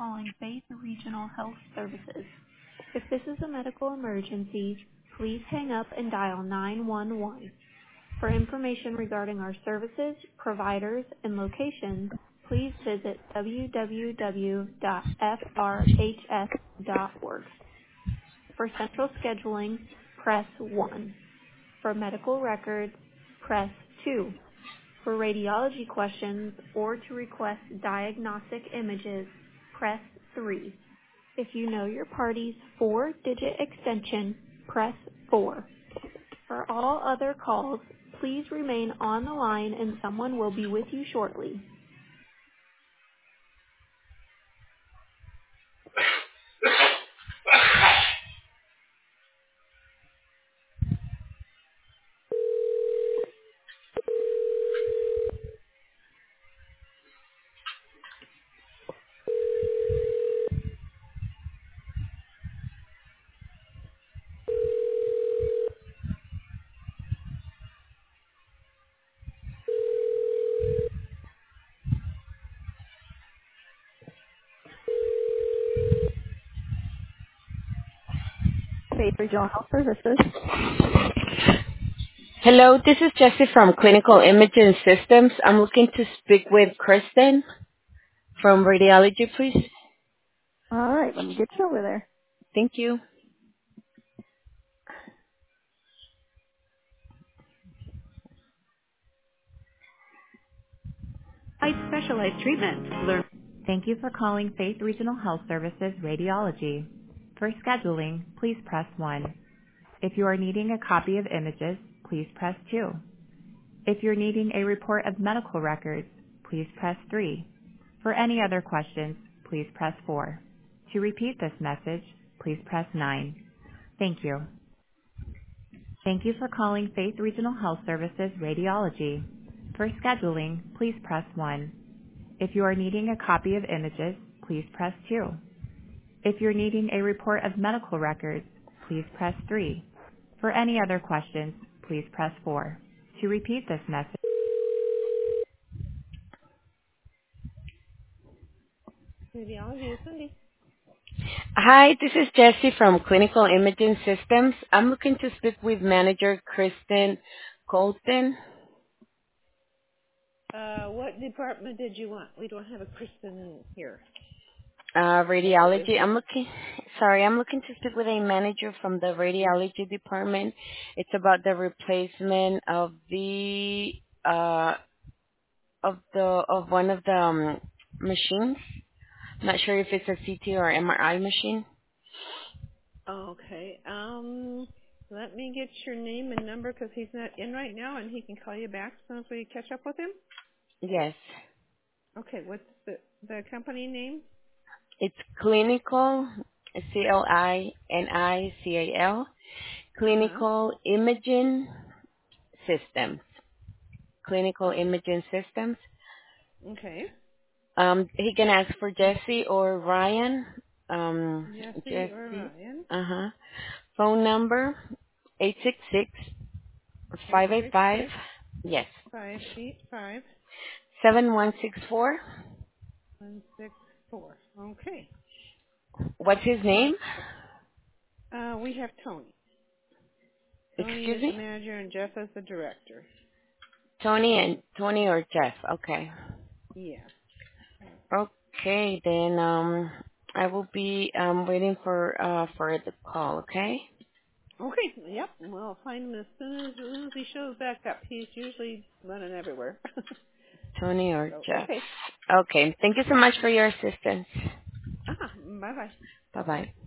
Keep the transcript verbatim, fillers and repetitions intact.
calling Faith Regional Health Services. If this is a medical emergency, please hang up and dial nine one one. For information regarding our services, providers, and locations, please visit w w w dot f r h s dot org. For central scheduling, press one. For medical records, press two. For radiology questions or to request diagnostic images, press three. If you know your party's four-digit extension, press four. For all other calls, please remain on the line and someone will be with you shortly. Faith Regional Health Services. Hello, this is Jessie from Clinical Imaging Systems. I'm looking to speak with Kristen from Radiology, please. All right, let me get you over there. Thank you. Site specialized treatment. Learn. Thank you for calling Faith Regional Health Services Radiology. For scheduling, please press one. If you are needing a copy of images, please press two. If you're needing a report of medical records, please press three. For any other questions, please press four. To repeat this message, please press nine. Thank you. Thank you for calling Faith Regional Health Services Radiology. For scheduling, please press one. If you are needing a copy of images, please press two. If you're needing a report of medical records, please press three. For any other questions, please press four. To repeat this message. Radiology is Cindy. Hi, this is Jessie from Clinical Imaging Systems. I'm looking to speak with Manager Kristen Colton. Uh, what department did you want? We don't have a Kristen here. Uh, What is radiology. it? I'm looking, sorry, I'm looking to speak with a manager from the radiology department. It's about the replacement of the, uh, of the, of one of the um, machines. Not sure if it's a C T or M R I machine. Okay. Um, let me get your name and number because he's not in right now, and he can call you back as soon as we catch up with him. Yes. Okay. What's the the company name? It's clinical, C L I N I C A L, Uh huh. clinical imaging systems. Clinical imaging systems. Okay. Um, he can ask for Jesse or Ryan. Um, Jesse or Jesse. Ryan? Uh huh. Phone number eight six six Eight five eight six five. six Yes. five eight five Seven one six four. one six four. Okay. What's his name? Uh, we have Tony. Tony Excuse is the me. manager and Jeff is the director. Tony and Tony or Jeff. Okay. Yeah. Okay, then um, I will be um waiting for uh for the call. Okay, Okay, yep. We'll find him as soon as, as soon as he shows back up. He's usually running everywhere. Tony or so, Jeff. okay. Okay, thank you so much for your assistance. Ah, bye-bye. Bye bye.